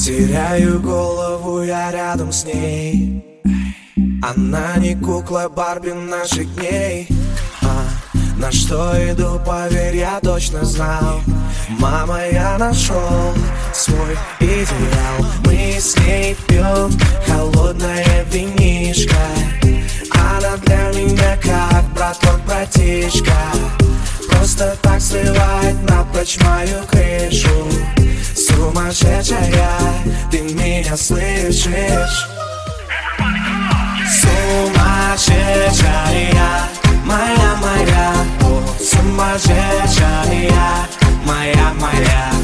Теряю голову я рядом с ней. Она не кукла Барби наших дней. На что иду, поверь, я точно знал. Мама, я нашел свой идеал. Мы с ней пьем холодное винишко. Она для меня как браток, братишка. Просто так срывает напрочь мою крышу. Сумасшедшая, ты меня слышишь? Сумасшедшая, моя, о, сумасшедшая, моя.